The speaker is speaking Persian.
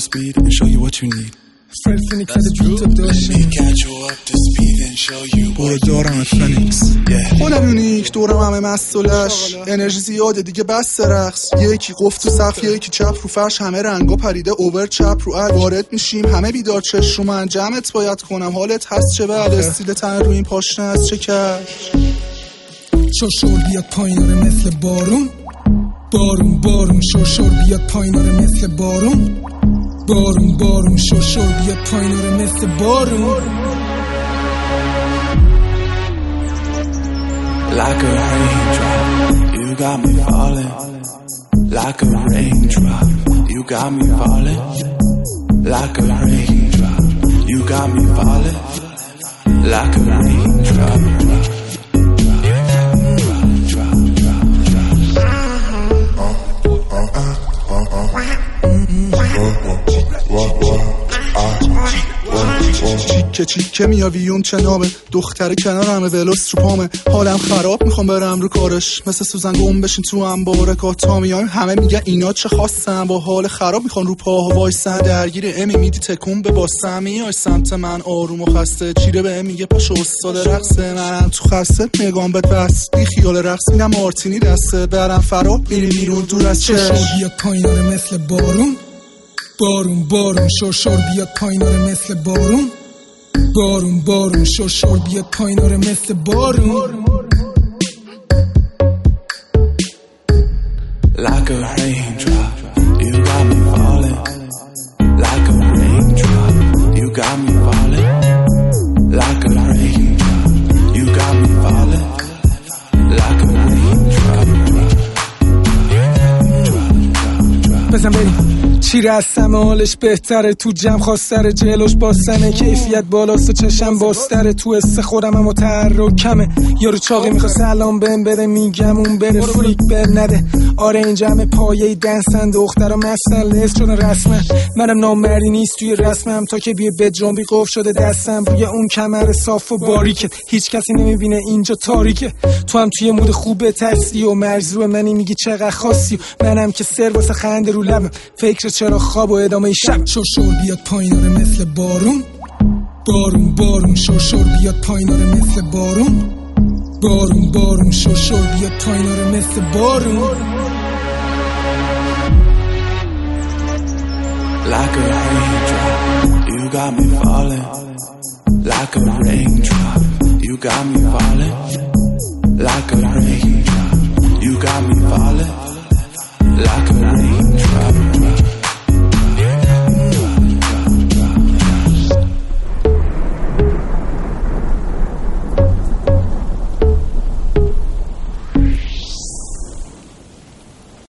speed and show you what you need. Fred Phoenix at the beat of Let me catch you up to speed and show you what you دارم فنیکس خودم یونیک دورم همه مسئولش انرژی زیاده دیگه بس رقص یکی قفل تو سقف یکی چپ رو فرش همه رنگا پریده اوور چپ رو ال وارد میشیم همه بیدار چش رو من جمعت باید کنم حالت هست چه بعد استیل تن رو این پاشنه از چه کرد شور بیاد پاییناره مثل بارون بارون بارون شور بیاد پاییناره مثل بارون بارون بارون شور بیاد پاییناره مثل بارون Like a raindrop, you got me falling. Like a raindrop, you got me falling. Like a raindrop, you got me falling. Like a raindrop. چیکه میاویون چه نامه دختر کنار همه ولوس رو پامه حالم خراب میخوام برم رو کارش مثل سوزن گم بشین تو انبارکات تا میایم همه میگن اینا چه خواستن با حال خراب میخوان رو پاها وایسن درگیر امی میدی تکون به باسم میای سمت من آروم و خسته چیره به میگه پاشو استاد رقصه منم تو خسته نگام بهت بس بی خیال رقص میدم مارتینی دسته برم فراب میریم بیرون دور از چشم بیاد پاییناره مثل بارون بارون بارون شور بیاد پاییناره مثل بارون بارون بارون شور بیاد پاییناره مثل بارون Like a raindrop, you got me falling. Like a raindrop, you got me falling. Like a raindrop, you got me falling. Like a raindrop. بزن بریم چیره از سم حالش بهتره تو جمع خواستره جلوش باستنه کیفیت بالاست و چشم باستره تو حس خودم هم متحرکمه یارو چاقی میخواه سلام بهم بره میگم اون بره فریک بر نده آره این جمع پایه دنسن دخترها مستن لست شدن رسمه منم نامردی نیست توی رسمم تا که بیه به جنبی قف شده دستم روی اون کمر صاف و باریکه هیچ کسی نمیبینه اینجا تاریکه تو هم توی مود خوبه ترسی و مرز رو منی میگی چقدر خاصی و منم که سر واسه خنده رو لبم فکر چرا خواب و ادامه شب شور بیاد پاییناره مثل بارون بارون بارون شور بیاد پاییناره مثل بارون بارون بارون شور بیاد پاییناره مثل بارون Like a raindrop, you got me falling. Like a raindrop, you got me falling. Like a raindrop, you got me falling.